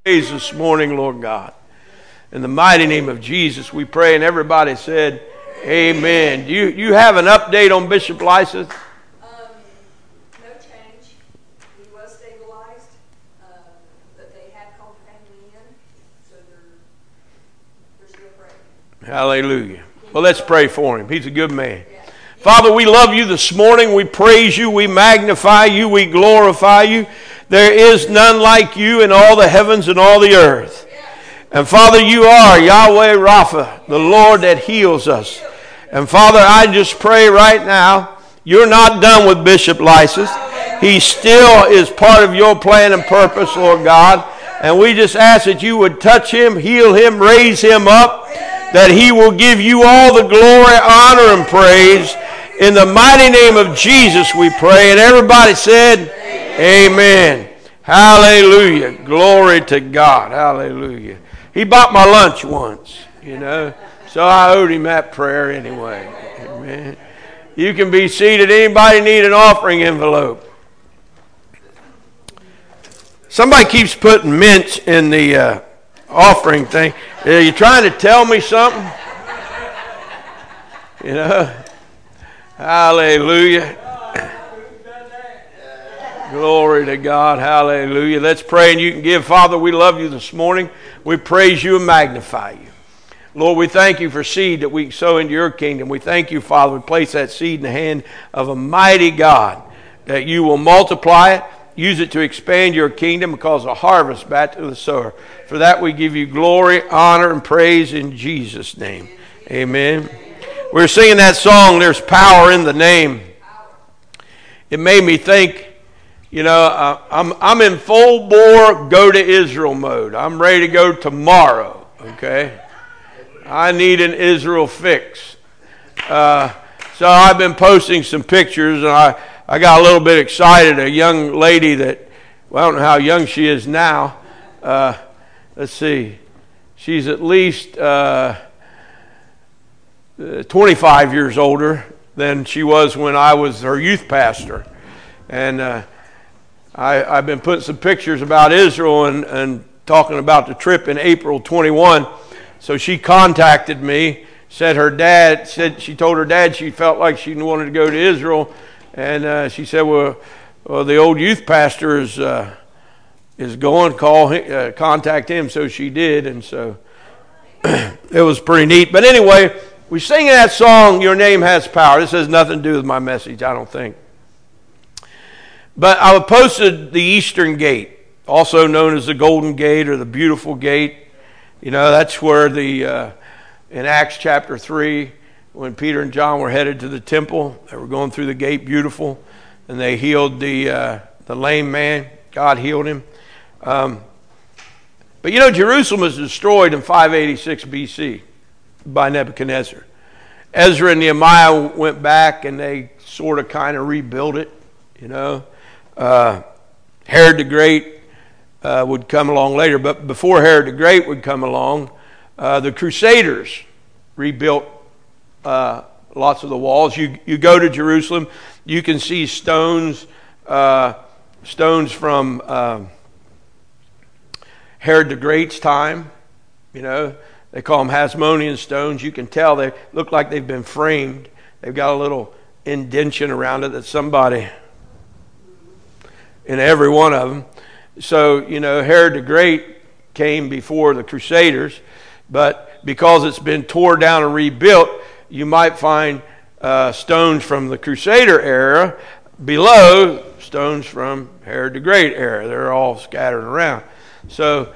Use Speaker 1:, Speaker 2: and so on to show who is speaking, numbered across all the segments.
Speaker 1: Praise this morning, Lord God. In the mighty name of Jesus, we pray, and everybody said, Amen. Do you have an update on Bishop Lyseth?
Speaker 2: No change. He was stabilized, but they had called the family in, so they're still praying.
Speaker 1: Hallelujah. Well, let's pray for him. He's a good man. Father, we love you this morning. We praise you. We magnify you. We glorify you. There is none like you in all the heavens and all the earth. And Father, you are Yahweh Rapha, the Lord that heals us. And Father, I just pray right now, you're not done with Bishop Lyseth. He still is part of your plan and purpose, Lord God. And we just ask that you would touch him, heal him, raise him up, that he will give you all the glory, honor, and praise. In the mighty name of Jesus we pray. And everybody said, Amen. Hallelujah. Glory to God. Hallelujah. He bought my lunch once, so I owed him that prayer anyway. Amen. You can be seated. Anybody need an offering envelope? Somebody keeps putting mints in the offering thing. Are you trying to tell me something? Hallelujah. Glory to God. Hallelujah. Let's pray and you can give. Father, we love you this morning. We praise you and magnify you. Lord, we thank you for seed that we can sow into your kingdom. We thank you, Father, we place that seed in the hand of a mighty God, that you will multiply it, use it to expand your kingdom and cause a harvest back to the sower. For that we give you glory, honor, and praise in Jesus' name. Amen. We're singing that song, There's Power in the Name. It made me think, I'm in full bore go to Israel mode. I'm ready to go tomorrow, okay? I need an Israel fix. So I've been posting some pictures, and I got a little bit excited. A young lady that, I don't know how young she is now. Let's see. She's at least 25 years older than she was when I was her youth pastor. And I've been putting some pictures about Israel and talking about the trip in April 21. So she contacted me, she told her dad she felt like she wanted to go to Israel. And she said, well, the old youth pastor is going, contact him. So she did. And so it was pretty neat. But anyway, we sing that song, Your Name Has Power. This has nothing to do with my message, I don't think. But I posted the Eastern Gate, also known as the Golden Gate or the Beautiful Gate. That's where in Acts chapter 3, when Peter and John were headed to the temple, they were going through the gate beautiful, and they healed the lame man. God healed him. But Jerusalem was destroyed in 586 BC by Nebuchadnezzar. Ezra and Nehemiah went back, and they sort of kind of rebuilt it, Herod the Great would come along later, but before Herod the Great would come along, the Crusaders rebuilt lots of the walls. You go to Jerusalem, you can see stones from Herod the Great's time. They call them Hasmonean stones. You can tell they look like they've been framed. They've got a little indentation around it that somebody in every one of them. So, Herod the Great came before the Crusaders, but because it's been torn down and rebuilt, you might find stones from the Crusader era below stones from Herod the Great era. They're all scattered around. So,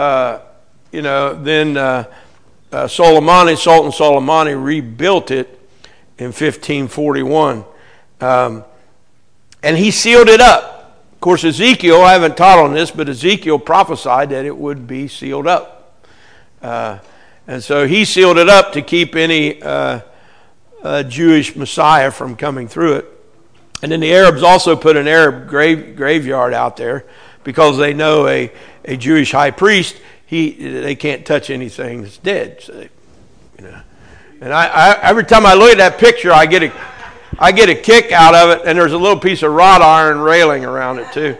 Speaker 1: then Sultan Soleimani rebuilt it in 1541, and he sealed it up. Of course, Ezekiel, I haven't taught on this, but Ezekiel prophesied that it would be sealed up. And so he sealed it up to keep any Jewish Messiah from coming through it. And then the Arabs also put an Arab graveyard out there because they know a Jewish high priest, they can't touch anything that's dead. So And I every time I look at that picture, I get a kick out of it, and there's a little piece of wrought iron railing around it too.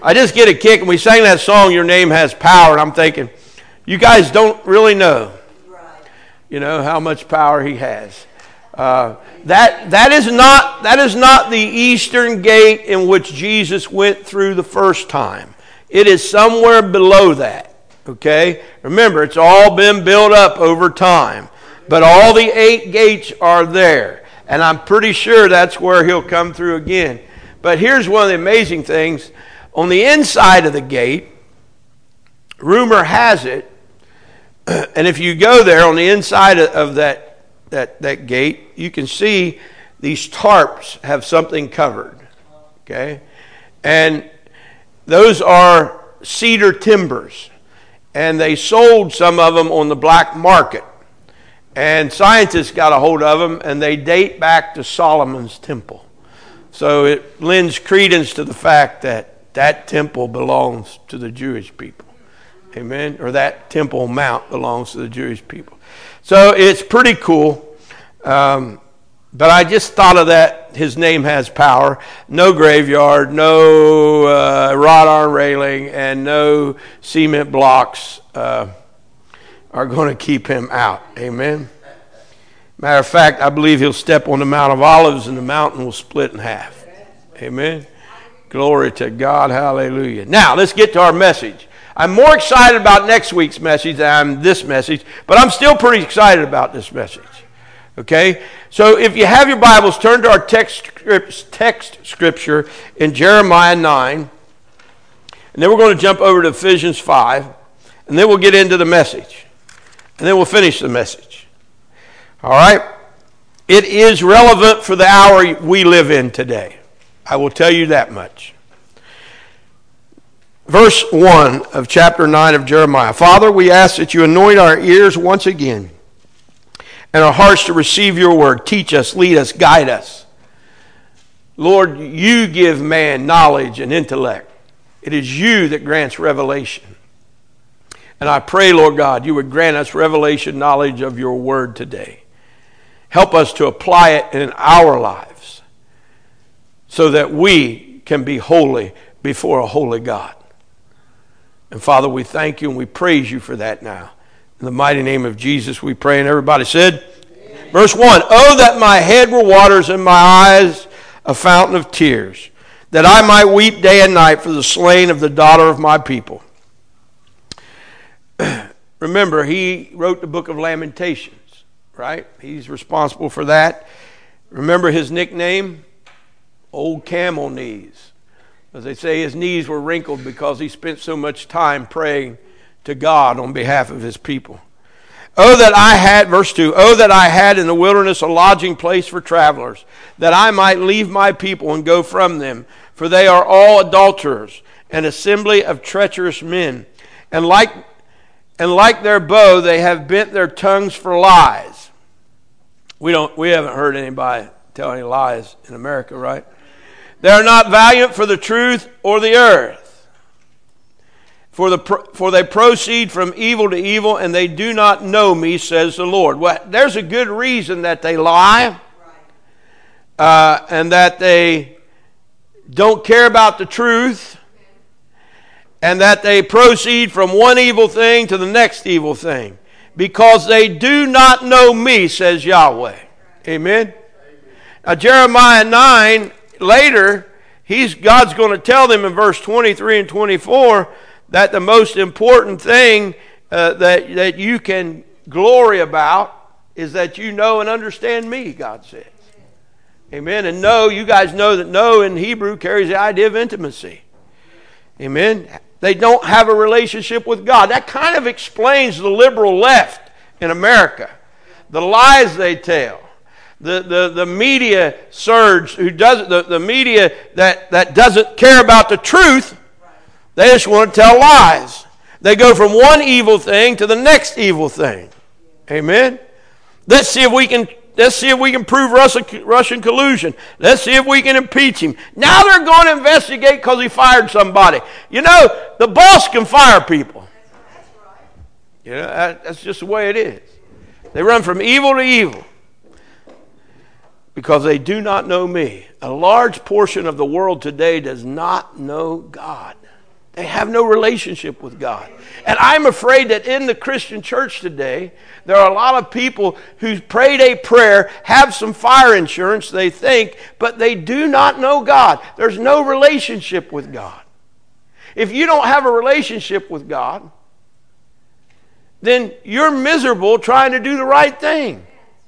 Speaker 1: I just get a kick, and we sang that song, Your Name Has Power, and I'm thinking, you guys don't really know, how much power he has. That is not the eastern gate in which Jesus went through the first time. It is somewhere below that, okay? Remember, it's all been built up over time, but all the 8 gates are there, and I'm pretty sure that's where he'll come through again. But here's one of the amazing things. On the inside of the gate, rumor has it, and if you go there on the inside of that gate, you can see these tarps have something covered, okay? And those are cedar timbers, and they sold some of them on the black market. And scientists got a hold of them, and they date back to Solomon's temple. So it lends credence to the fact that that temple belongs to the Jewish people. Amen? Or that Temple Mount belongs to the Jewish people. So it's pretty cool. But I just thought of that. His name has power. No graveyard, no wrought iron railing, and no cement blocks are going to keep him out. Amen? Matter of fact, I believe he'll step on the Mount of Olives and the mountain will split in half. Amen? Glory to God. Hallelujah. Now, let's get to our message. I'm more excited about next week's message than I am this message, but I'm still pretty excited about this message. Okay? So if you have your Bibles, turn to our text scripture in Jeremiah 9, and then we're going to jump over to Ephesians 5, and then we'll get into the message, and then we'll finish the message. All right? It is relevant for the hour we live in today. I will tell you that much. Verse 1 of chapter 9 of Jeremiah. Father, we ask that you anoint our ears once again and our hearts to receive your word. Teach us, lead us, guide us. Lord, you give man knowledge and intellect. It is you that grants revelation. And I pray, Lord God, you would grant us revelation knowledge of your word today. Help us to apply it in our lives so that we can be holy before a holy God. And Father, we thank you and we praise you for that now. In the mighty name of Jesus we pray. And everybody said, amen. Verse 1, oh, that my head were waters and my eyes a fountain of tears, that I might weep day and night for the slain of the daughter of my people. Remember, he wrote the book of Lamentations, right? He's responsible for that. Remember his nickname? Old Camel Knees. As they say, his knees were wrinkled because he spent so much time praying to God on behalf of his people. Oh, that I had, verse 2, oh, that I had in the wilderness a lodging place for travelers, that I might leave my people and go from them, for they are all adulterers, an assembly of treacherous men. And like their bow, they have bent their tongues for lies. We haven't heard anybody tell any lies in America, right? They are not valiant for the truth or the earth. For they proceed from evil to evil, and they do not know me, says the Lord. Well, there's a good reason that they lie, and that they don't care about the truth, and that they proceed from one evil thing to the next evil thing, because they do not know me, says Yahweh. Amen? Now, Jeremiah 9... later, God's going to tell them in verse 23 and 24 that the most important thing that you can glory about is that you know and understand me, God says. Amen. And know, you guys know that know in Hebrew carries the idea of intimacy. Amen. They don't have a relationship with God. That kind of explains the liberal left in America. The lies they tell. The media surge who doesn't the media that doesn't care about the truth, they just want to tell lies. They go from one evil thing to the next evil thing. Amen. Let's see if we can prove Russian collusion. Let's see if we can impeach him. Now they're going to investigate because he fired somebody. You know, the boss can fire people. You know, that's just the way it is. They run from evil to evil. because they do not know me. A large portion of the world today does not know God. They have no relationship with God. And I'm afraid that in the Christian church today, there are a lot of people who prayed a prayer, have some fire insurance, they think, but they do not know God. There's no relationship with God. If you don't have a relationship with God, then you're miserable trying to do the right thing.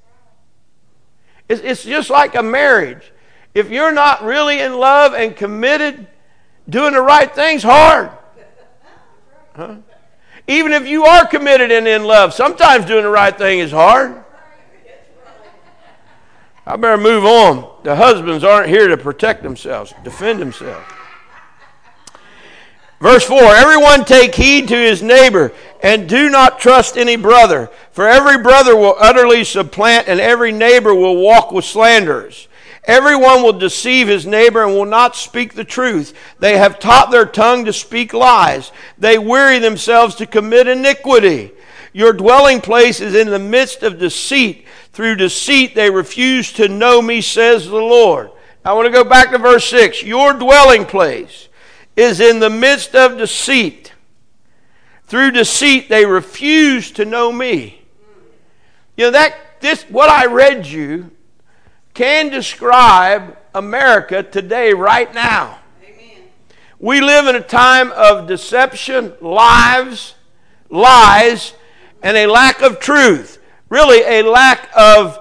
Speaker 1: It's just like a marriage. If you're not really in love and committed, doing the right thing's hard. Huh? Even if you are committed and in love, sometimes doing the right thing is hard. I better move on. The husbands aren't here to protect themselves, defend themselves. Verse 4, everyone take heed to his neighbor, and do not trust any brother. For every brother will utterly supplant, and every neighbor will walk with slanderers. Everyone will deceive his neighbor and will not speak the truth. They have taught their tongue to speak lies. They weary themselves to commit iniquity. Your dwelling place is in the midst of deceit. Through deceit they refuse to know me, says the Lord. I want to go back to verse 6. Your dwelling place is in the midst of deceit. Through deceit they refuse to know me. You know, what I read you can describe America today, right now. Amen. We live in a time of deception, lies, and a lack of truth. Really, a lack of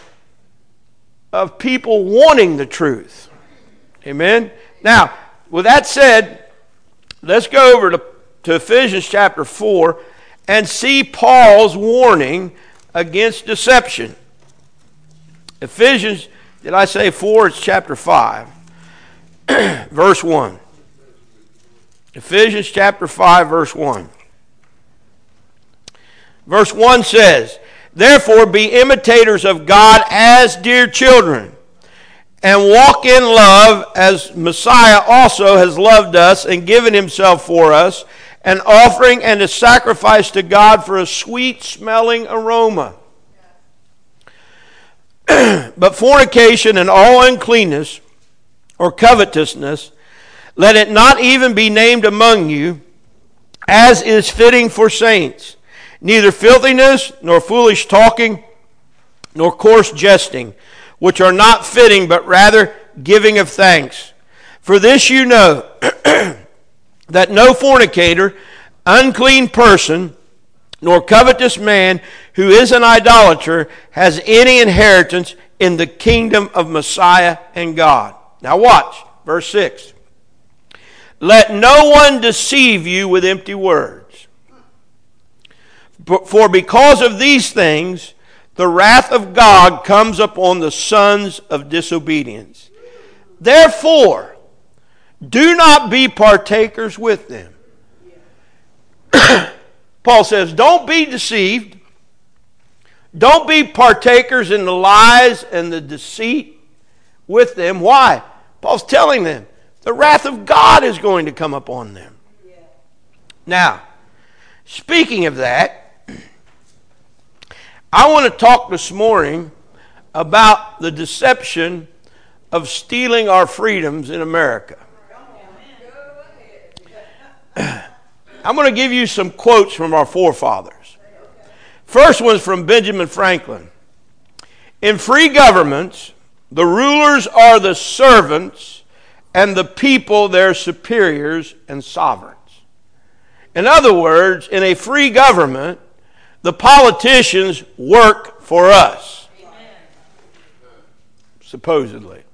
Speaker 1: people wanting the truth. Amen? Now, with that said, let's go over to Ephesians chapter 4 and see Paul's warning against deception. Ephesians, did I say 4? It's chapter 5, verse 1. Ephesians chapter 5, verse 1. Verse 1 says, therefore be imitators of God as dear children, and walk in love as Messiah also has loved us and given himself for us, an offering and a sacrifice to God for a sweet-smelling aroma. But fornication and all uncleanness or covetousness, let it not even be named among you, as is fitting for saints. Neither filthiness, nor foolish talking, nor coarse jesting, which are not fitting, but rather giving of thanks. For this you know, that no fornicator, unclean person, nor covetous man who is an idolater has any inheritance in the kingdom of Messiah and God. Now watch, verse 6. Let no one deceive you with empty words. For because of these things, the wrath of God comes upon the sons of disobedience. Therefore, do not be partakers with them. Paul says, don't be deceived. Don't be partakers in the lies and the deceit with them. Why? Paul's telling them the wrath of God is going to come upon them. Yeah. Now, speaking of that, I want to talk this morning about the deception of stealing our freedoms in America. I'm going to give you some quotes from our forefathers. First one's from Benjamin Franklin. In free governments, the rulers are the servants and the people their superiors and sovereigns. In other words, in a free government, the politicians work for us. Supposedly.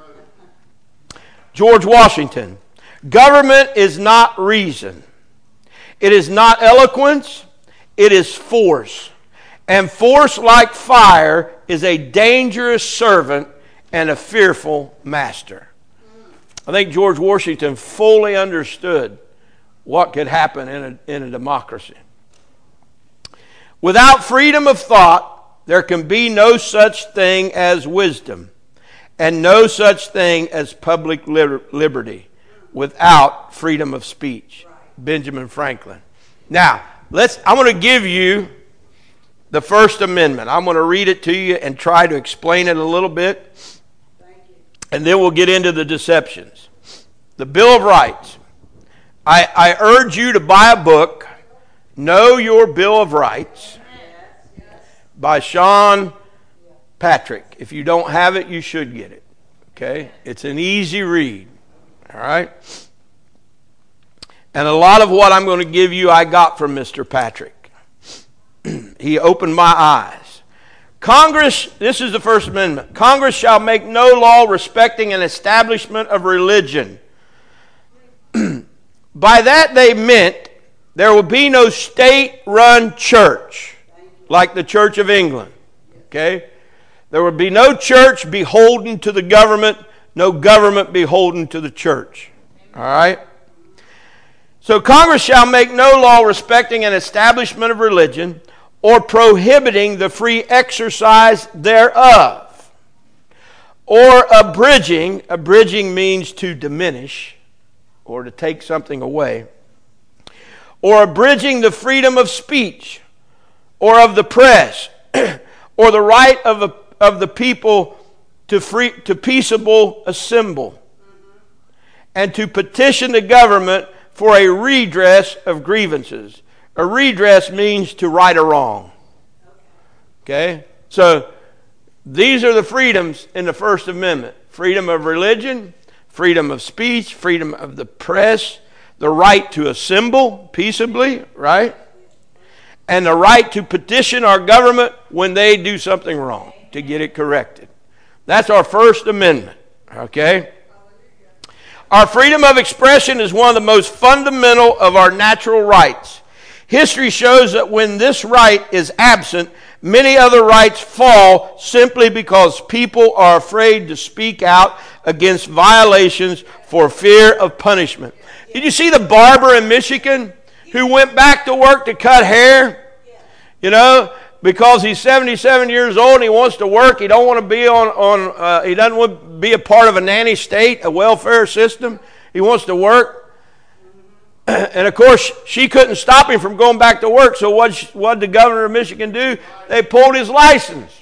Speaker 1: George Washington. Government is not reason. It is not eloquence. It is force. And force, like fire, is a dangerous servant and a fearful master. I think George Washington fully understood what could happen in a democracy. Without freedom of thought, there can be no such thing as wisdom, and no such thing as public liberty without freedom of speech. Benjamin Franklin. Now, I want to give you the First Amendment. I'm going to read it to you and try to explain it a little bit. And then we'll get into the deceptions. The Bill of Rights. I urge you to buy a book, Know Your Bill of Rights, by Sean Patrick. If you don't have it, you should get it. Okay? It's an easy read. All right? And a lot of what I'm going to give you I got from Mr. Patrick. He opened my eyes. Congress, this is the First Amendment. Congress shall make no law respecting an establishment of religion. By that they meant there will be no state-run church like the Church of England. Okay? There will be no church beholden to the government, no government beholden to the church. All right? So Congress shall make no law respecting an establishment of religion or prohibiting the free exercise thereof, or abridging means to diminish or to take something away, or abridging the freedom of speech or of the press or the right of the people to peaceable assemble and to petition the government for a redress of grievances. A redress means to right a wrong. Okay? So these are the freedoms in the First Amendment. Freedom of religion, freedom of speech, freedom of the press, the right to assemble peaceably, right? And the right to petition our government when they do something wrong, to get it corrected. That's our First Amendment, okay? Our freedom of expression is one of the most fundamental of our natural rights. History shows that when this right is absent, many other rights fall simply because people are afraid to speak out against violations for fear of punishment. Did you see the barber in Michigan who went back to work to cut hair? You know, because he's 77 years old and he wants to work. He don't want to be he doesn't want to be a part of a nanny state, a welfare system. He wants to work. And of course, she couldn't stop him from going back to work. So what did the governor of Michigan do? They pulled his license.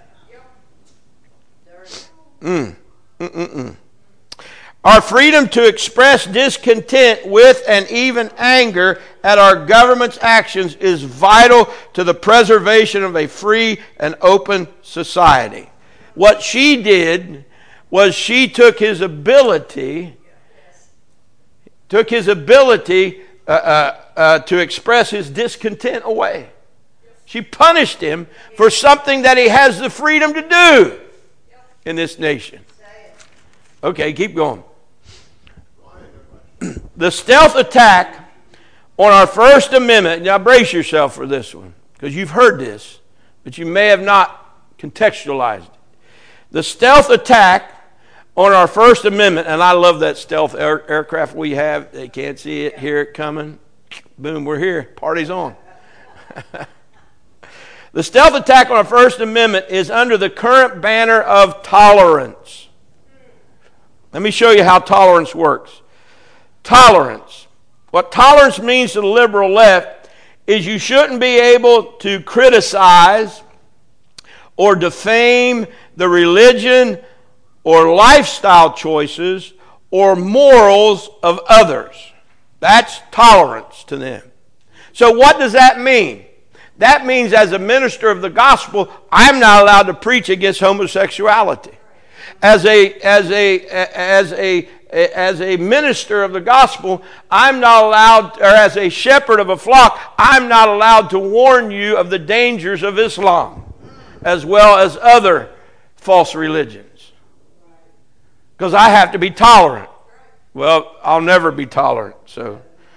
Speaker 1: Our freedom to express discontent with and even anger at our government's actions is vital to the preservation of a free and open society. What she did was she took his ability to express his discontent away. She punished him for something that he has the freedom to do in this nation. Okay, keep going. The stealth attack on our First Amendment, now brace yourself for this one, because you've heard this, but you may have not contextualized it. The stealth attack on our First Amendment, and I love that stealth aircraft we have. They can't see it, hear it coming. Boom, we're here. Party's on. The stealth attack on our First Amendment is under the current banner of tolerance. Let me show you how tolerance works. Tolerance. What tolerance means to the liberal left is you shouldn't be able to criticize or defame the religion or lifestyle choices or morals of others. That's tolerance to them. So what does that mean? That means as a minister of the gospel, I'm not allowed to preach against homosexuality. As a minister of the gospel, I'm not allowed, or as a shepherd of a flock, I'm not allowed to warn you of the dangers of Islam, as well as other false religions. Because I have to be tolerant. Well, I'll never be tolerant, so.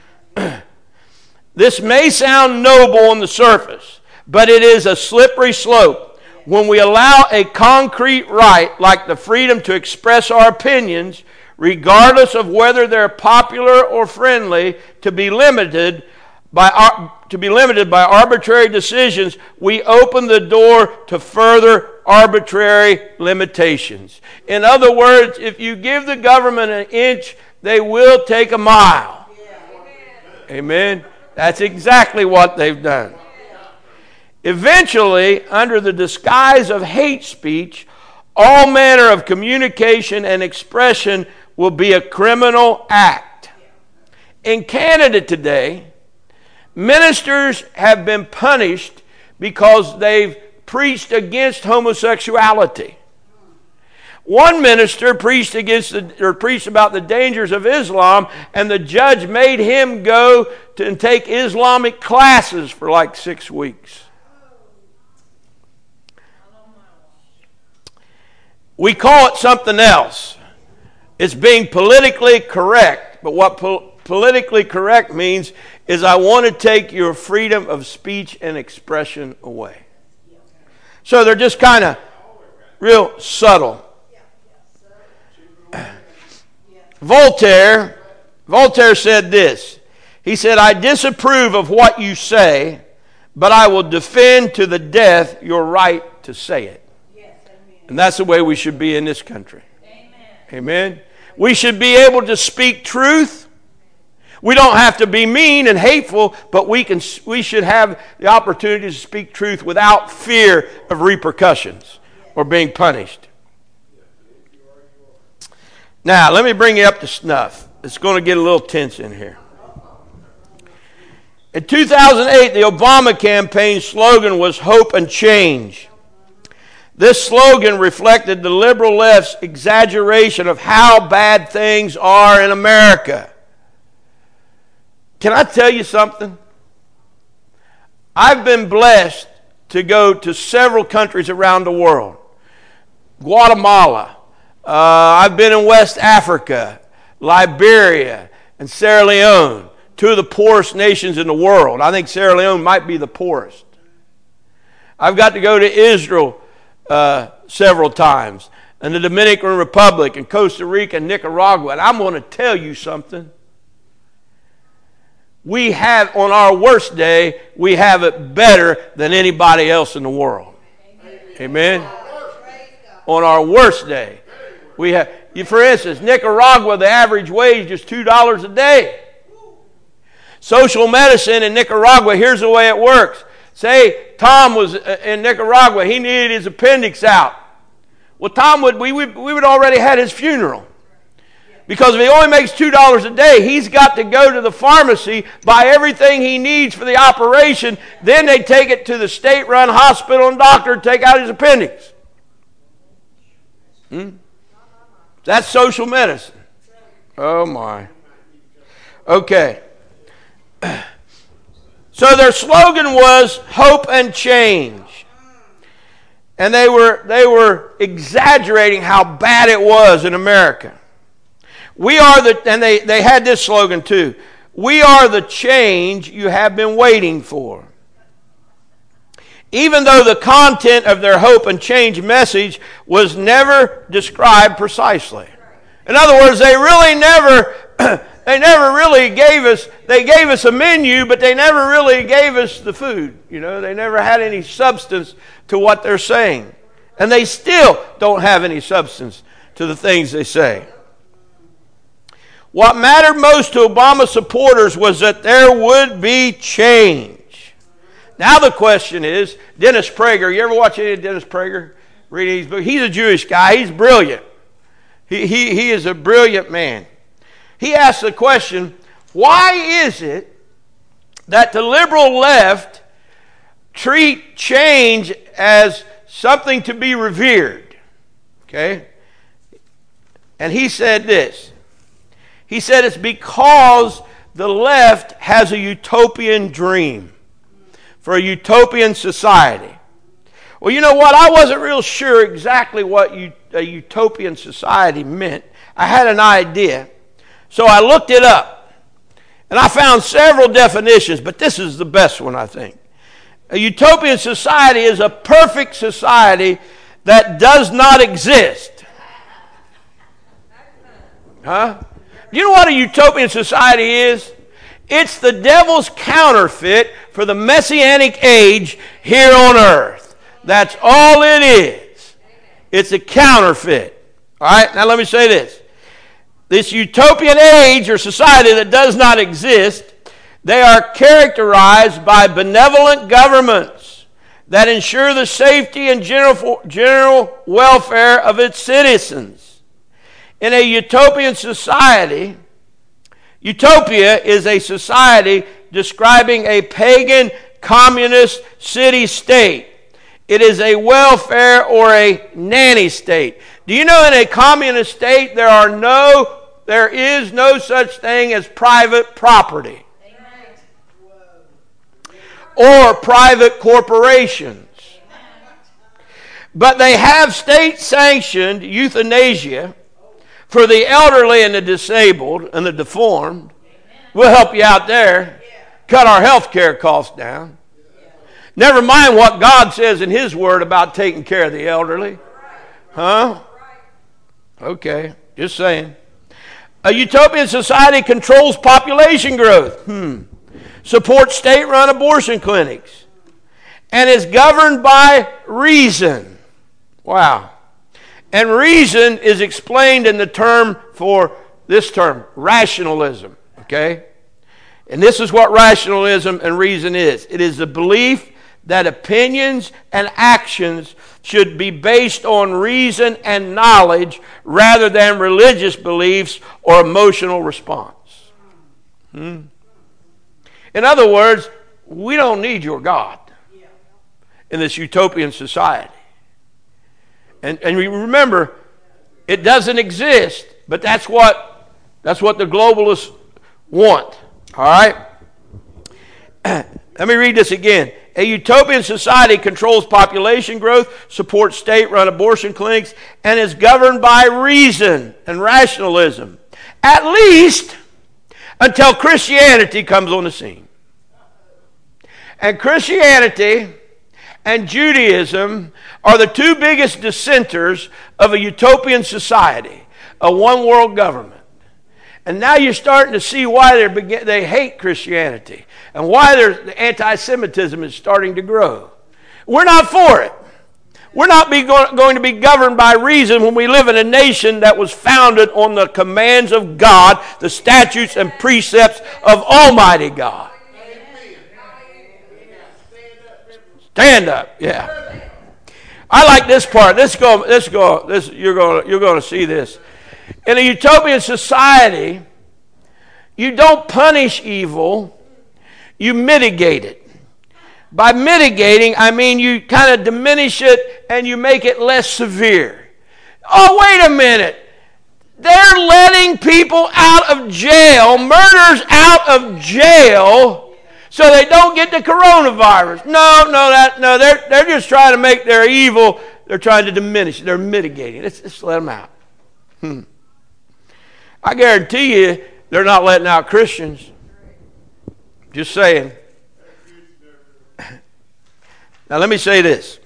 Speaker 1: This may sound noble on the surface, but it is a slippery slope. When we allow a concrete right, like the freedom to express our opinions, regardless of whether they're popular or friendly, to be limited by arbitrary decisions, we open the door to further arbitrary limitations. In other words, if you give the government an inch, they will take a mile. Amen. That's exactly what they've done. Eventually, under the disguise of hate speech, all manner of communication and expression will be a criminal act. In Canada today, ministers have been punished because they've preached against homosexuality. One minister preached about the dangers of Islam, and the judge made him go and take Islamic classes for like 6 weeks. We call it something else. It's being politically correct. But what politically correct means is I want to take your freedom of speech and expression away. So they're just kind of real subtle. Voltaire said this. He said, I disapprove of what you say, but I will defend to the death your right to say it. And that's the way we should be in this country. Amen. We should be able to speak truth. We don't have to be mean and hateful, but we should have the opportunity to speak truth without fear of repercussions or being punished. Now, let me bring you up to snuff. It's going to get a little tense in here. In 2008, the Obama campaign slogan was hope and change. This slogan reflected the liberal left's exaggeration of how bad things are in America. Can I tell you something? I've been blessed to go to several countries around the world. Guatemala. I've been in West Africa, Liberia, and Sierra Leone, two of the poorest nations in the world. I think Sierra Leone might be the poorest. I've got to go to Israel several times, and the Dominican Republic, and Costa Rica, and Nicaragua. And I'm going to tell you something. We have, on our worst day, we have it better than anybody else in the world. Amen? On our worst day. We have, for instance, Nicaragua, the average wage is $2 a day. Social medicine in Nicaragua, here's the way it works. Say Tom was in Nicaragua, he needed his appendix out. Well, Tom we would already had his funeral. Because if he only makes $2 a day, he's got to go to the pharmacy, buy everything he needs for the operation, then they take it to the state-run hospital and doctor to take out his appendix. That's social medicine. Oh my. Okay. So their slogan was hope and change. And they were exaggerating how bad it was in America. And they had this slogan too. We are the change you have been waiting for. Even though the content of their hope and change message was never described precisely. In other words, they never really gave us a menu, but they never really gave us the food. You know, they never had any substance to what they're saying. And they still don't have any substance to the things they say. What mattered most to Obama supporters was that there would be change. Now the question is, Dennis Prager, you ever watch any of Dennis Prager? Reading his book? He's a Jewish guy. He's brilliant. He is a brilliant man. He asked the question, why is it that the liberal left treat change as something to be revered? Okay? And he said this. He said it's because the left has a utopian dream for a utopian society. Well, you know what? I wasn't real sure exactly what a utopian society meant. I had an idea. So I looked it up. And I found several definitions, but this is the best one, I think. A utopian society is a perfect society that does not exist. Huh? You know what a utopian society is? It's the devil's counterfeit for the messianic age here on earth. That's all it is. It's a counterfeit. All right, now let me say this. This utopian age or society that does not exist, they are characterized by benevolent governments, that ensure the safety and general welfare of its citizens. In a utopian society, utopia is a society describing a pagan communist city-state. It is a welfare or a nanny state. Do you know in a communist state there is no such thing as private property or private corporations? But they have state-sanctioned euthanasia for the elderly and the disabled and the deformed. We'll help you out there. Cut our health care costs down. Never mind what God says in His Word about taking care of the elderly. Huh? Okay, just saying. A utopian society controls population growth, supports state-run abortion clinics, and is governed by reason. Wow. And reason is explained in the term rationalism. Okay? And this is what rationalism and reason is. It is the belief that opinions and actions should be based on reason and knowledge rather than religious beliefs or emotional response. In other words, we don't need your God in this utopian society. And we remember, it doesn't exist, but that's what the globalists want. All right? Let me read this again. A utopian society controls population growth, supports state-run abortion clinics, and is governed by reason and rationalism, at least until Christianity comes on the scene. And Christianity and Judaism are the two biggest dissenters of a utopian society, a one-world government. And now you're starting to see why they hate Christianity and why the anti-Semitism is starting to grow. We're not for it. We're not going to be governed by reason when we live in a nation that was founded on the commands of God, the statutes and precepts of Almighty God. Stand up, yeah. I like this part. You're going to see this. In a utopian society, you don't punish evil, you mitigate it. By mitigating, I mean you kind of diminish it and you make it less severe. Oh, wait a minute. They're letting people out of jail, murderers out of jail, so they don't get the coronavirus. No, they're just trying to make their evil, they're trying to diminish it. They're mitigating it. Let's let them out. I guarantee you they're not letting out Christians. Just saying. Now let me say this.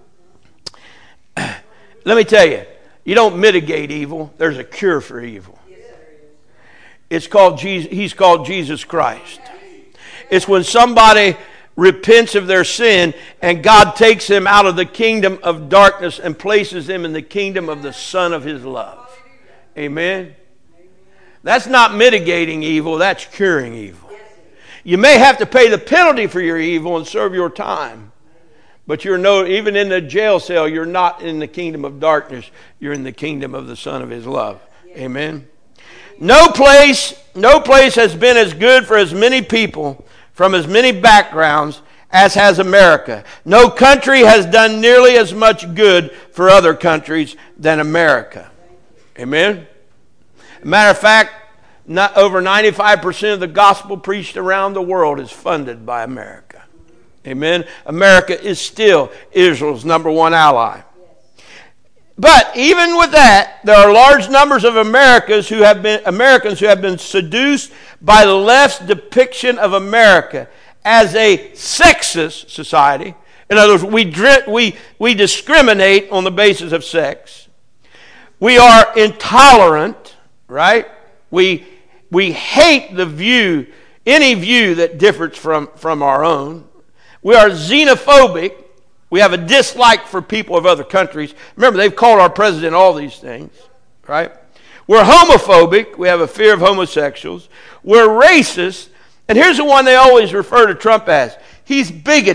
Speaker 1: Let me tell you, you don't mitigate evil. There's a cure for evil. It's called Jesus. He's called Jesus Christ. It's when somebody repents of their sin and God takes them out of the kingdom of darkness and places them in the kingdom of the Son of His love. Amen? That's not mitigating evil, that's curing evil. You may have to pay the penalty for your evil and serve your time. But even in the jail cell, you're not in the kingdom of darkness. You're in the kingdom of the Son of His love. Amen? No place has been as good for as many people from as many backgrounds as has America. No country has done nearly as much good for other countries than America. Amen? Matter of fact, over 95% of the gospel preached around the world is funded by America. Amen? America is still Israel's number one ally. But even with that, there are large numbers of Americans who have been seduced by the left's depiction of America as a sexist society. In other words, we discriminate on the basis of sex. We are intolerant, right? We hate any view that differs from our own. We are xenophobic. We have a dislike for people of other countries. Remember, they've called our president all these things, right? We're homophobic. We have a fear of homosexuals. We're racist. And here's the one they always refer to Trump as. He's bigoted.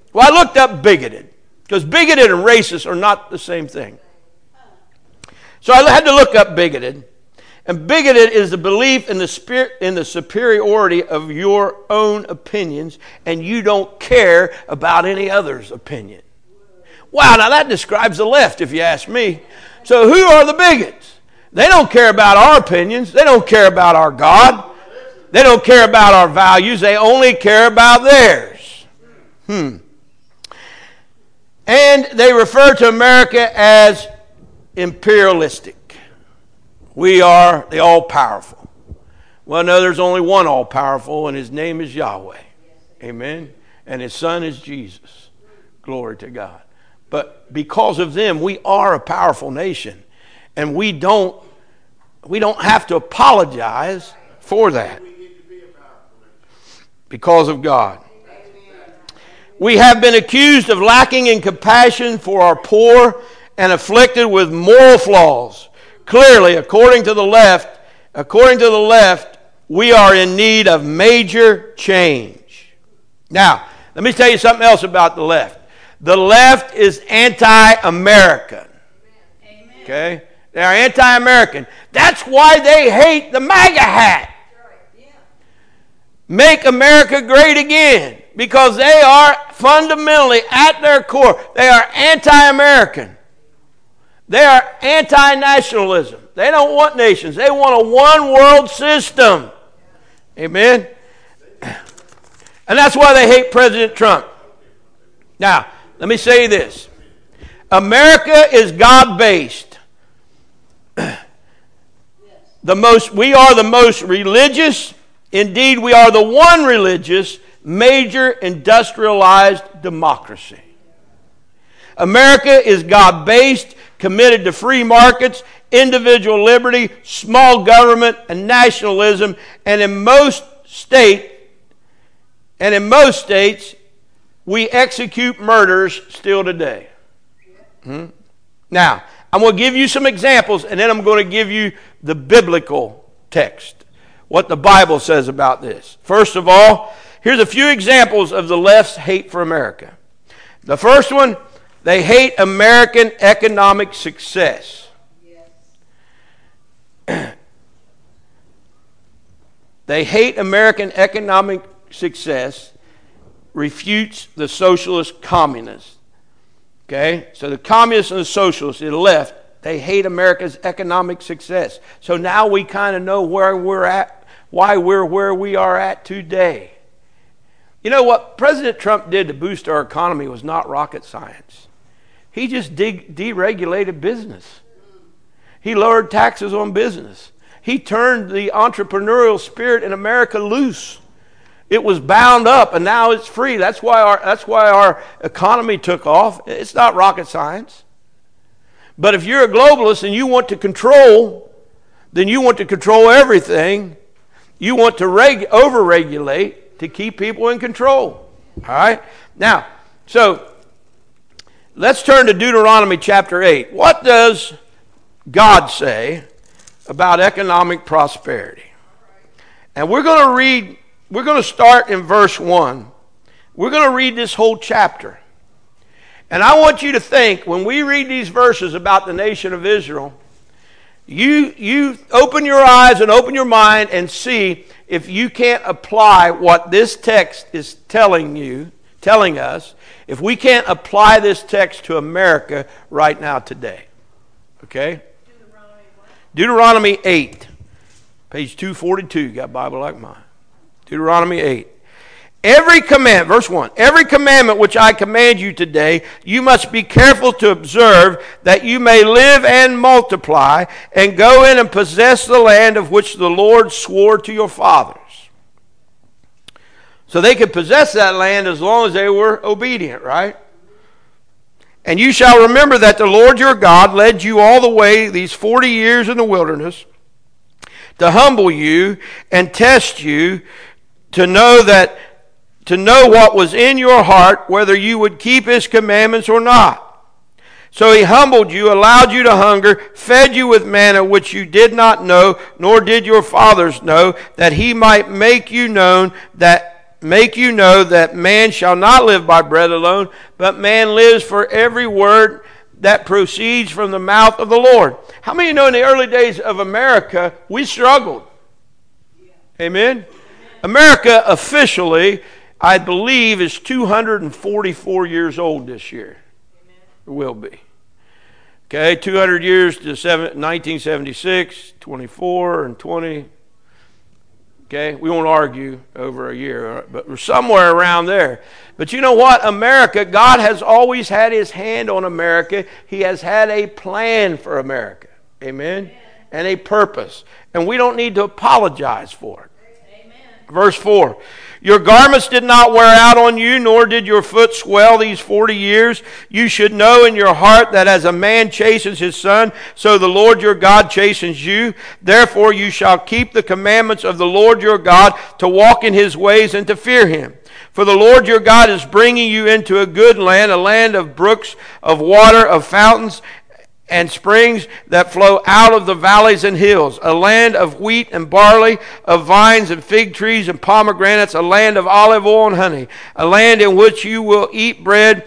Speaker 1: Well, I looked up bigoted, because bigoted and racist are not the same thing. So I had to look up bigoted. And bigoted is the belief in the superiority of your own opinions, and you don't care about any other's opinion. Wow, now that describes the left, if you ask me. So who are the bigots? They don't care about our opinions. They don't care about our God. They don't care about our values. They only care about theirs. And they refer to America as imperialistic. We are the all-powerful. Well, no, there's only one all-powerful, and his name is Yahweh. Amen. And his son is Jesus. Glory to God. But because of them, we are a powerful nation. And we don't have to apologize for that. Because of God. We have been accused of lacking in compassion for our poor and afflicted with moral flaws. Clearly, according to the left, we are in need of major change. Now, let me tell you something else about the left. The left is anti-American. Okay? They are anti-American. That's why they hate the MAGA hat. Make America great again. Because they are fundamentally, at their core, they are anti-American. They are anti-nationalism. They don't want nations. They want a one-world system. Amen? And that's why they hate President Trump. Now, let me say this. America is God-based. We are the most religious, indeed we are the one religious, major industrialized democracy. America is God-based, committed to free markets, individual liberty, small government, and nationalism, and in most states, we execute murders still today. Now, I'm going to give you some examples, and then I'm going to give you the biblical text, what the Bible says about this. First of all, here's a few examples of the left's hate for America. The first one, they hate American economic success. They hate American economic success, refutes the socialist communists. Okay? So the communists and the socialists, the left, they hate America's economic success. So now we kind of know where we're at, why we're where we are at today. You know what President Trump did to boost our economy was not rocket science. He just deregulated business. He lowered taxes on business. He turned the entrepreneurial spirit in America loose. It was bound up, and now it's free. That's why our economy took off. It's not rocket science. But if you're a globalist and you want to control, then you want to control everything. You want to over-regulate to keep people in control. All right? Now, so let's turn to Deuteronomy chapter 8. What does God say about economic prosperity? And we're going to start in verse 1. We're going to read this whole chapter. And I want you to think, when we read these verses about the nation of Israel, you open your eyes and open your mind and see if you can't apply what this text is telling us, if we can't apply this text to America right now today. Okay? Deuteronomy 8, page 242. You got a Bible like mine. Deuteronomy 8. Verse 1, every commandment which I command you today, you must be careful to observe, that you may live and multiply, and go in and possess the land of which the Lord swore to your fathers. So they could possess that land as long as they were obedient, right? And you shall remember that the Lord your God led you all the way these 40 years in the wilderness to humble you and test you, to know what was in your heart, whether you would keep his commandments or not. So he humbled you, allowed you to hunger, fed you with manna which you did not know, nor did your fathers know, that he might make you known that make you know that man shall not live by bread alone, but man lives for every word that proceeds from the mouth of the Lord. How many know in the early days of America, we struggled? Amen? America officially, I believe, is 244 years old this year. It will be. Okay, 200 years to 1976, 24 and 20. Okay, we won't argue over a year, but we're somewhere around there. But you know what? America, God has always had his hand on America. He has had a plan for America. Amen? And a purpose. And we don't need to apologize for it. Amen. Verse 4. Your garments did not wear out on you, nor did your foot swell these 40 years. You should know in your heart that as a man chastens his son, so the Lord your God chastens you. Therefore you shall keep the commandments of the Lord your God, to walk in his ways and to fear him. For the Lord your God is bringing you into a good land, a land of brooks, of water, of fountains, and springs that flow out of the valleys and hills, a land of wheat and barley, of vines and fig trees and pomegranates, a land of olive oil and honey, a land in which you will eat bread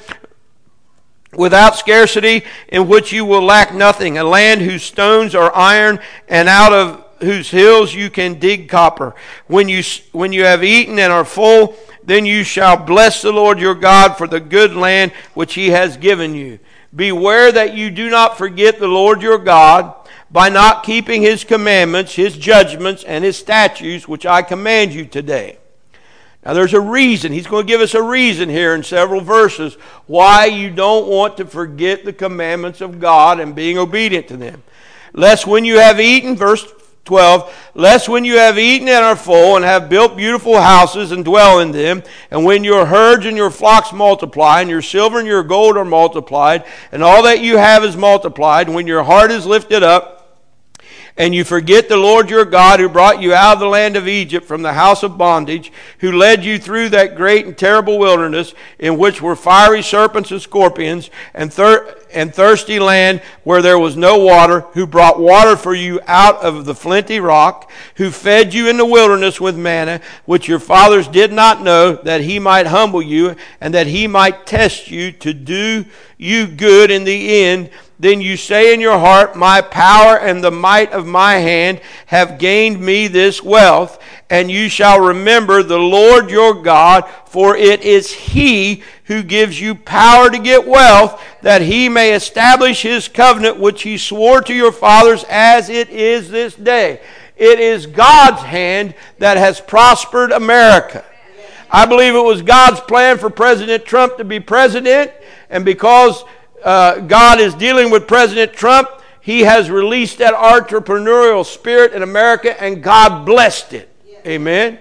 Speaker 1: without scarcity, in which you will lack nothing, a land whose stones are iron, and out of whose hills you can dig copper. When you have eaten and are full, then you shall bless the Lord your God for the good land which he has given you. Beware that you do not forget the Lord your God by not keeping his commandments, his judgments, and his statutes, which I command you today. Now there's a reason. He's going to give us a reason here in several verses why you don't want to forget the commandments of God and being obedient to them. Lest when you have eaten, verse 12, lest when you have eaten and are full and have built beautiful houses and dwell in them, and when your herds and your flocks multiply, and your silver and your gold are multiplied, and all that you have is multiplied, when your heart is lifted up, and you forget the Lord your God, who brought you out of the land of Egypt from the house of bondage, who led you through that great and terrible wilderness, in which were fiery serpents and scorpions, and thirsty land where there was no water, who brought water for you out of the flinty rock, who fed you in the wilderness with manna, which your fathers did not know, that he might humble you, and that he might test you to do you good in the end. Then you say in your heart, my power and the might of my hand have gained me this wealth. And you shall remember the Lord your God, for it is he who gives you power to get wealth, that he may establish his covenant which he swore to your fathers, as it is this day. It is God's hand that has prospered America. I believe it was God's plan for President Trump to be president, and because God is dealing with President Trump, he has released that entrepreneurial spirit in America, and God blessed it. Yes. Amen?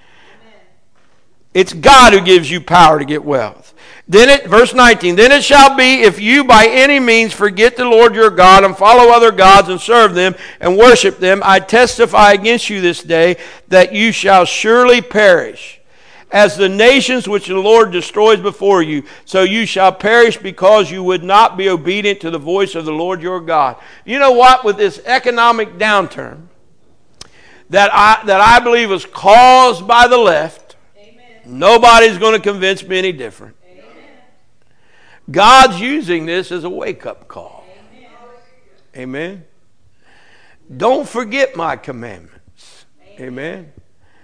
Speaker 1: It's God who gives you power to get wealth. Verse 19, then it shall be, if you by any means forget the Lord your God and follow other gods and serve them and worship them, I testify against you this day that you shall surely perish. As the nations which the Lord destroys before you, so you shall perish, because you would not be obedient to the voice of the Lord your God. You know what? With this economic downturn that I believe was caused by the left, amen, nobody's going to convince me any different. Amen. God's using this as a wake-up call. Amen. Amen. Don't forget my commandments. Amen.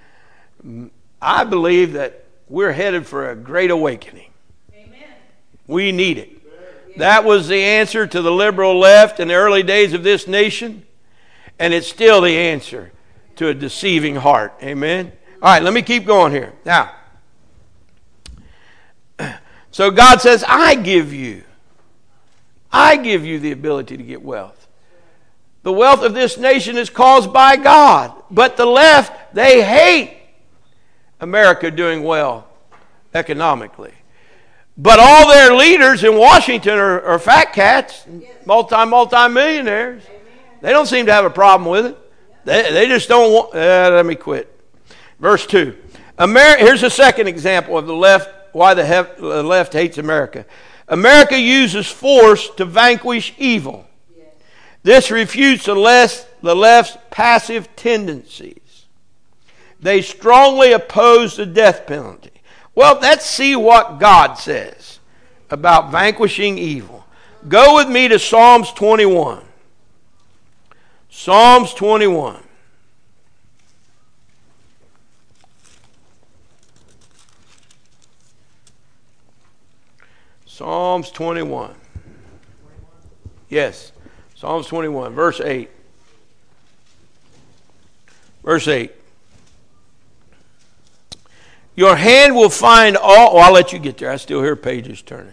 Speaker 1: I believe that we're headed for a great awakening. Amen. We need it. That was the answer to the liberal left in the early days of this nation, and it's still the answer to a deceiving heart. Amen. All right, let me keep going here. Now, so God says, I give you the ability to get wealth. The wealth of this nation is caused by God, but the left, they hate America doing well economically. But all their leaders in Washington are fat cats, multi-millionaires. They don't seem to have a problem with it. They just don't want... let me quit. Verse 2. Here's a second example of the left, why the left hates America. America uses force to vanquish evil. This refutes the left's passive tendencies. They strongly oppose the death penalty. Well, let's see what God says about vanquishing evil. Go with me to Psalms 21. Psalms 21. Psalms 21. Yes. Psalms 21, verse 8. Verse 8. Your hand will find all... Oh, I'll let you get there. I still hear pages turning.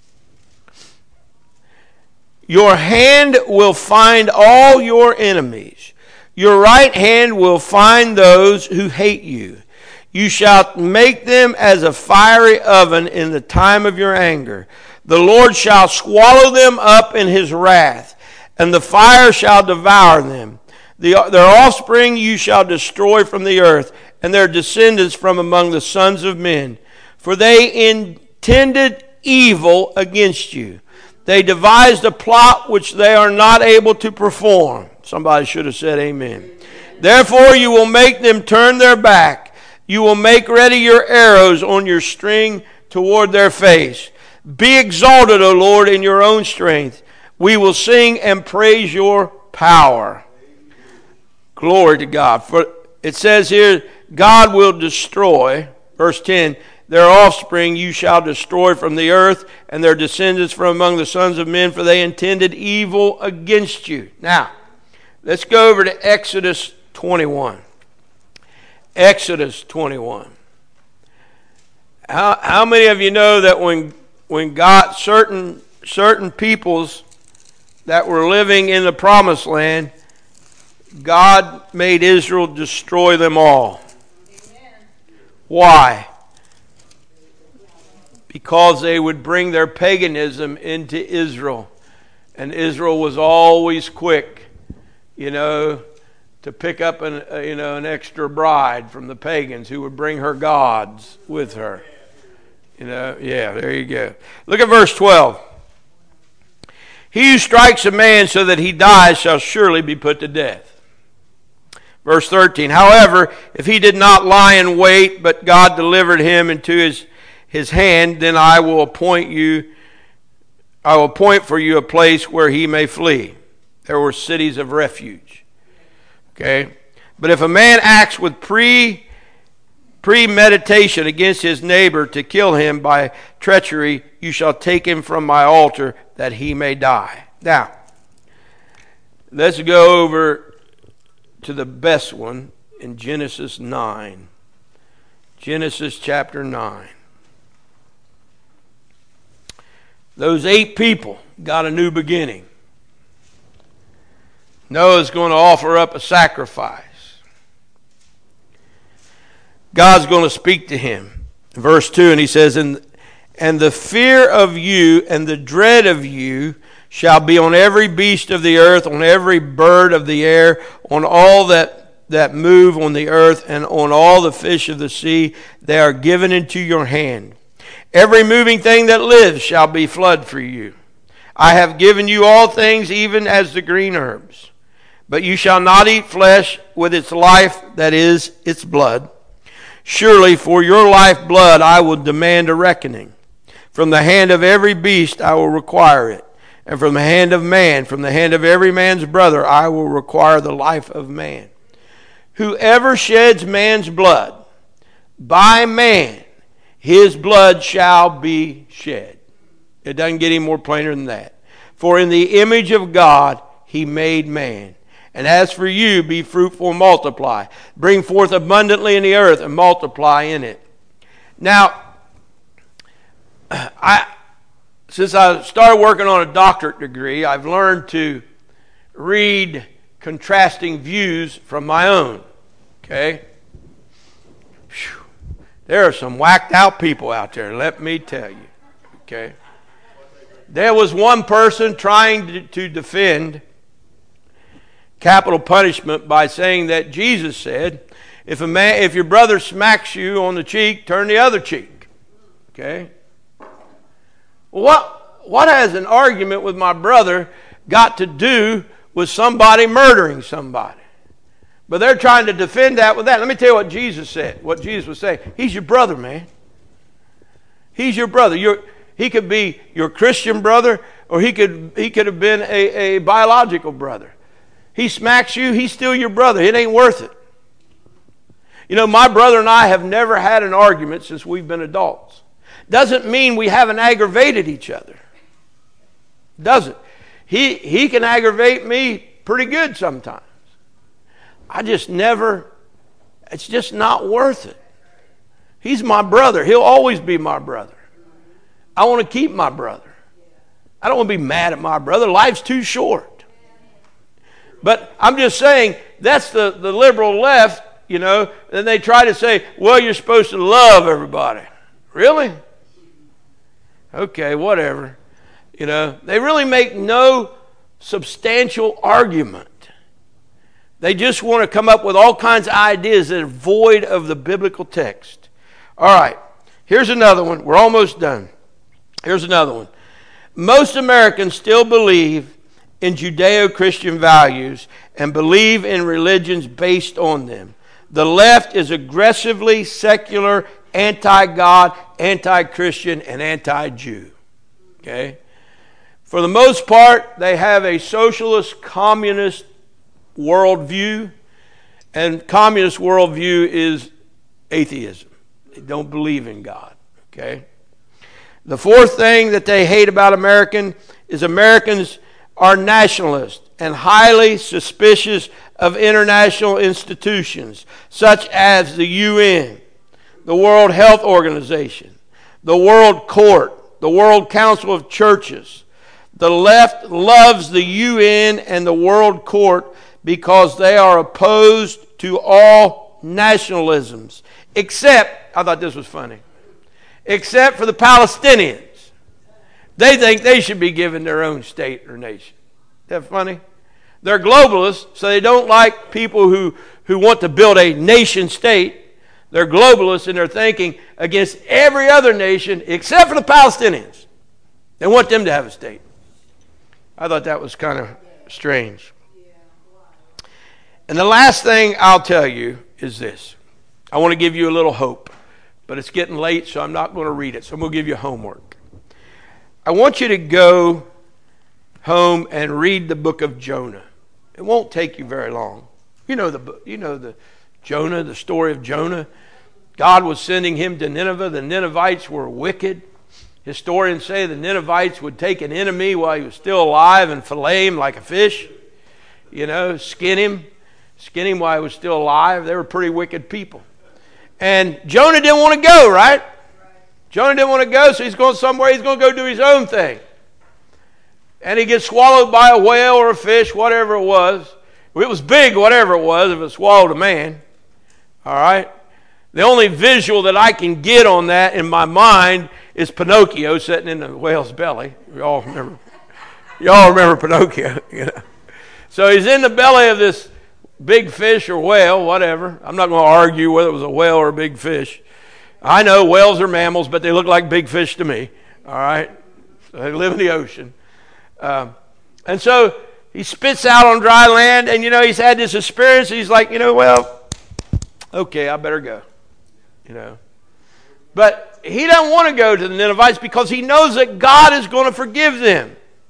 Speaker 1: Your hand will find all your enemies. Your right hand will find those who hate you. You shall make them as a fiery oven in the time of your anger. The Lord shall swallow them up in his wrath, and the fire shall devour them. Their offspring you shall destroy from the earth, and their descendants from among the sons of men. For they intended evil against you. They devised a plot which they are not able to perform. Somebody should have said amen. Therefore you will make them turn their back. You will make ready your arrows on your string toward their face. Be exalted, O Lord, in your own strength. We will sing and praise your power. Glory to God. For it says here, God will destroy, verse 10, their offspring you shall destroy from the earth, and their descendants from among the sons of men, for they intended evil against you. Now, let's go over to Exodus 21. Exodus 21. How many of you know that when God, certain peoples that were living in the promised land, God made Israel destroy them all? Amen. Why? Because they would bring their paganism into Israel. And Israel was always quick, to pick up an extra bride from the pagans who would bring her gods with her. There you go. Look at verse 12. He who strikes a man so that he dies shall surely be put to death. Verse 13. However, if he did not lie in wait, but God delivered him into his hand, then I will appoint for you a place where he may flee. There were cities of refuge. Okay? But if a man acts with premeditation against his neighbor to kill him by treachery, you shall take him from my altar that he may die. Now, let's go over to the best one in Genesis 9. Genesis chapter 9. Those 8 people got a new beginning. Noah's going to offer up a sacrifice. God's going to speak to him. Verse 2, and he says, And the fear of you and the dread of you shall be on every beast of the earth, on every bird of the air, on all that move on the earth, and on all the fish of the sea. They are given into your hand. Every moving thing that lives shall be flood for you. I have given you all things, even as the green herbs. But you shall not eat flesh with its life, that is, its blood. Surely for your life blood I will demand a reckoning. From the hand of every beast I will require it. And from the hand of man, from the hand of every man's brother, I will require the life of man. Whoever sheds man's blood, by man his blood shall be shed. It doesn't get any more plainer than that. For in the image of God he made man. And as for you, be fruitful and multiply. Bring forth abundantly in the earth and multiply in it. Now, since I started working on a doctorate degree, I've learned to read contrasting views from my own. Okay? Whew. There are some whacked out people out there, let me tell you. Okay? There was one person trying to defend capital punishment by saying that Jesus said, if your brother smacks you on the cheek, turn the other cheek. Okay? What has an argument with my brother got to do with somebody murdering somebody? But they're trying to defend that with that. Let me tell you what Jesus said, what Jesus was saying. He's your brother, man. He's your brother. He could be your Christian brother, or he could have been a biological brother. He smacks you, he's still your brother. It ain't worth it. You know, my brother and I have never had an argument since we've been adults. Doesn't mean we haven't aggravated each other. Doesn't. He can aggravate me pretty good sometimes. I just never, it's just not worth it. He's my brother. He'll always be my brother. I want to keep my brother. I don't want to be mad at my brother. Life's too short. But I'm just saying, that's the liberal left, you know. Then they try to say, well, you're supposed to love everybody. Really? Okay, whatever. You know, they really make no substantial argument. They just want to come up with all kinds of ideas that are void of the biblical text. All right, here's another one. We're almost done. Here's another one. Most Americans still believe in Judeo-Christian values and believe in religions based on them. The left is aggressively secular, anti-God, anti-Christian, and anti-Jew. Okay? For the most part, they have a socialist, communist worldview, and communist worldview is atheism. They don't believe in God. Okay? The fourth thing that they hate about Americans are nationalists and highly suspicious of international institutions such as the UN, the World Health Organization, the World Court, the World Council of Churches. The left loves the UN and the World Court because they are opposed to all nationalisms, except, I thought this was funny, except for the Palestinians. They think they should be given their own state or nation. Isn't that funny? They're globalists, so they don't like people who want to build a nation state. They're globalists in their thinking against every other nation except for the Palestinians. They want them to have a state. I thought that was kind of strange. And the last thing I'll tell you is this. I want to give you a little hope, but it's getting late, so I'm not going to read it. So I'm going to give you homework. I want you to go home and read the book of Jonah. It won't take you very long. You know the Jonah, the story of Jonah. God was sending him to Nineveh. The Ninevites were wicked. Historians say the Ninevites would take an enemy while he was still alive and fillet him like a fish. You know, skin him while he was still alive. They were pretty wicked people. And Jonah didn't want to go, right? Jonah didn't want to go, so he's going somewhere. He's going to go do his own thing. And he gets swallowed by a whale or a fish, whatever it was. It was big, whatever it was, if it swallowed a man. All right? The only visual that I can get on that in my mind is Pinocchio sitting in the whale's belly. Y'all remember Pinocchio, you know. So he's in the belly of this big fish or whale, whatever. I'm not going to argue whether it was a whale or a big fish. I know whales are mammals, but they look like big fish to me. All right? So they live in the ocean. And so he spits out on dry land, and, you know, he's had this experience. He's like, you know, well, okay, I better go. You know. But he doesn't want to go to the Ninevites because he knows that God is going to forgive them.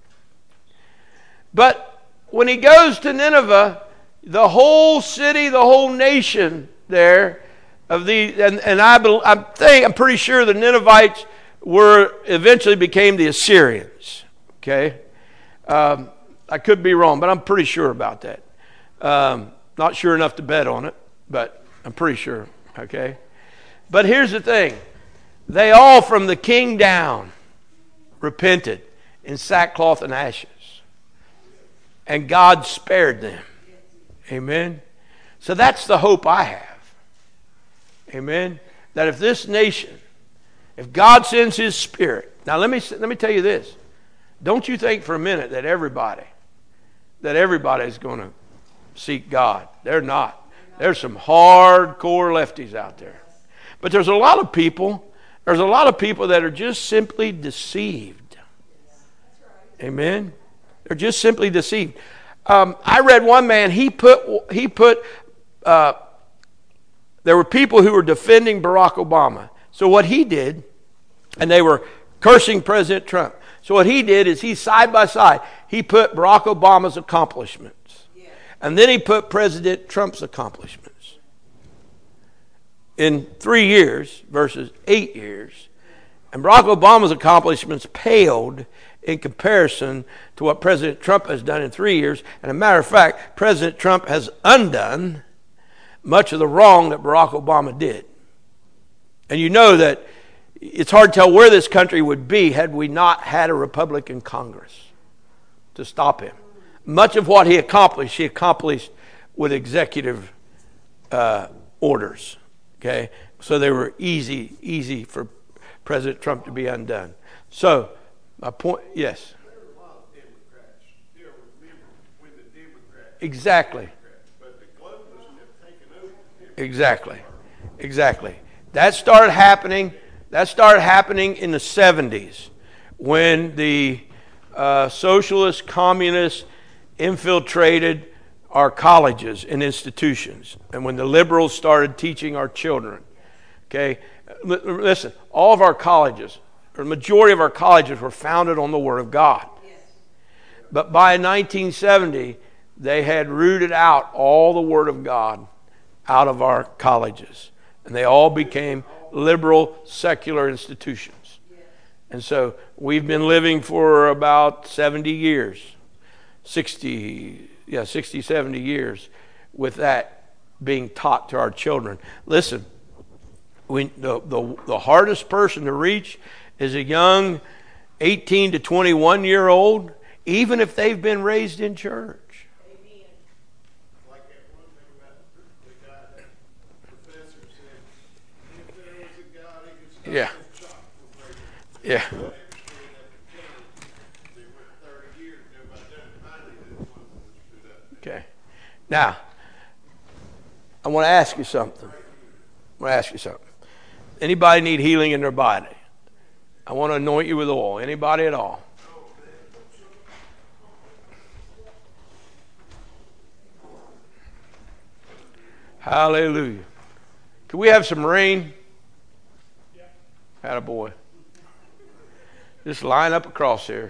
Speaker 1: But when he goes to Nineveh, the whole city, the whole nation there of I'm pretty sure the Ninevites eventually became the Assyrians. Okay, I could be wrong, but I'm pretty sure about that. Not sure enough to bet on it, but I'm pretty sure. Okay, but here's the thing: they all, from the king down, repented in sackcloth and ashes, and God spared them. Amen. So that's the hope I have. Amen. That if this nation, if God sends His Spirit, now let me tell you this: don't you think for a minute that everybody is going to seek God. They're not. There's some hardcore lefties out there, but there's a lot of people that are just simply deceived. Amen. They're just simply deceived. I read one man, he put there were people who were defending Barack Obama. So what he did, and they were cursing President Trump. So what he did is he, side by side, he put Barack Obama's accomplishments. And then he put President Trump's accomplishments. In 3 years versus 8 years. And Barack Obama's accomplishments paled in comparison to what President Trump has done in 3 years. And as a matter of fact, President Trump has undone much of the wrong that Barack Obama did. And you know that it's hard to tell where this country would be had we not had a Republican Congress to stop him. Much of what he accomplished with executive orders. Okay, so they were easy for President Trump to be undone. So, my point, yes.
Speaker 3: There were a lot of Democrats still remember when the Democrats.
Speaker 1: Exactly.
Speaker 3: But the globalists have taken over.
Speaker 1: Exactly. That started happening in the 70s when the socialist communists infiltrated our colleges and institutions, and when the liberals started teaching our children. Okay, listen, all of our colleges, or the majority of our colleges, were founded on the Word of God. But by 1970, they had rooted out all the Word of God out of our colleges, and they all became liberal, secular institutions. And so we've been living for about 70 years, 60, 70 years with that being taught to our children. Listen, the hardest person to reach is a young 18 to 21 year old, even if they've been raised in church.
Speaker 3: Like that one thing about the guy, that professor said, if there was a God, he could stop
Speaker 1: Yeah.
Speaker 3: the shop from breaking.
Speaker 1: Yeah.
Speaker 3: They understood that the Kennedy, they went 30 years, nobody done it. Finally, this one stood up.
Speaker 1: Okay. Now, I want to ask you something. Anybody need healing in their body? I want to anoint you with oil. Anybody at all? Hallelujah. Can we have some rain? Attaboy. Just line up across here.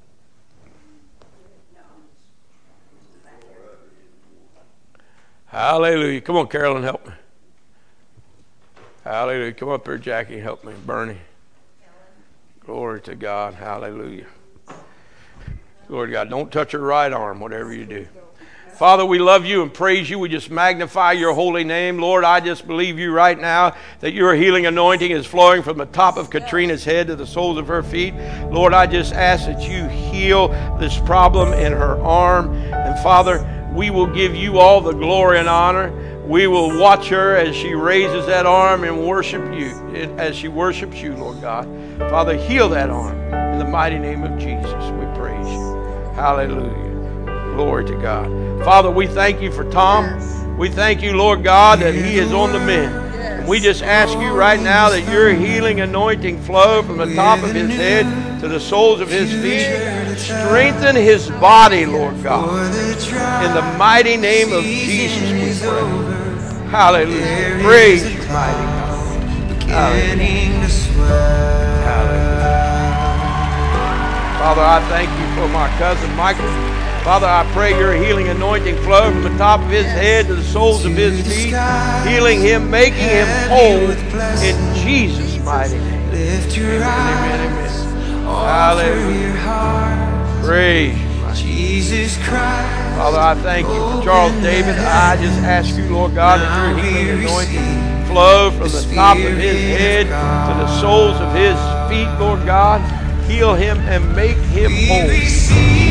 Speaker 1: Hallelujah. Come on, Carolyn, help me. Hallelujah. Come up here, Jackie, help me. Bernie. Glory to God. Hallelujah. Glory to God. Don't touch her right arm, whatever you do. Father, we love you and praise you. We just magnify your holy name. Lord, I just believe you right now that your healing anointing is flowing from the top of Katrina's head to the soles of her feet. Lord, I just ask that you heal this problem in her arm. And Father, we will give you all the glory and honor. We will watch her as she raises that arm and worship you, as she worships you, Lord God. Father, heal that arm. In the mighty name of Jesus, we praise you. Hallelujah. Glory to God. Father, we thank you for Tom. We thank you, Lord God, that he is on the mend. And we just ask you right now that your healing anointing flow from the top of his head to the soles of his feet. Strengthen his body, Lord God. In the mighty name of Jesus, we pray. Hallelujah. Praise you, mighty God. Hallelujah. Hallelujah. Father, I thank you for my cousin Michael. Father, I pray your healing anointing flow from the top of his head to the soles of his feet, healing him, making him whole in Jesus' mighty name. Amen, amen. Hallelujah. Praise you, Father, I thank you for Charles David. I just ask you, Lord God, that your healing anointing flow from the top of his head to the soles of his feet, Lord God. Heal him and make him whole.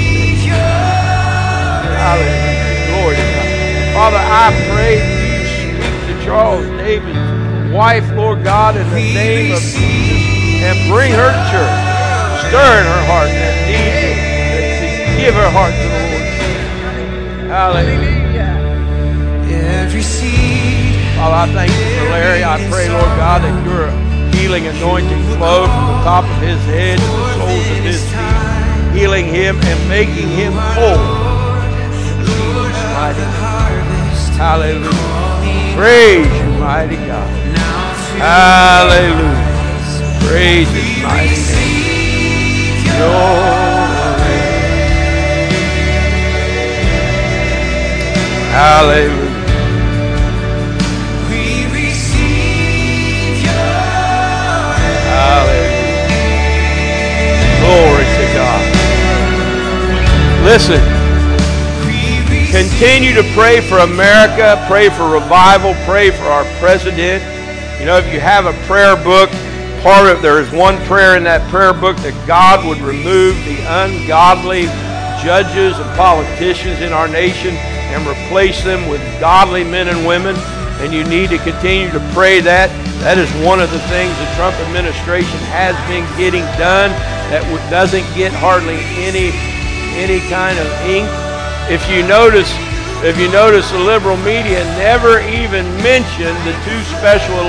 Speaker 1: Hallelujah. Glory to God. Father, I pray you speak to Charles David's wife, Lord God, in the name of Jesus, and bring her to church. Stir in her heart that needs to give her heart to the Lord. Hallelujah. Father, I thank you for Larry. I pray, Lord God, that your healing anointing flow from the top of his head to the soles of his feet, healing him and making him whole. In Jesus' mighty name. Hallelujah. Praise you, mighty God. Hallelujah. Praise his mighty name. Your name. Hallelujah. Hallelujah. Glory to God. Listen. Continue to pray for America, pray for revival, pray for our president. You know, if you have a prayer book, there is one prayer in that prayer book that God would remove the ungodly judges and politicians in our nation and replace them with godly men and women. And you need to continue to pray that. That is one of the things the Trump administration has been getting done that doesn't get hardly any kind of ink. If you notice, the liberal media never even mentioned the two special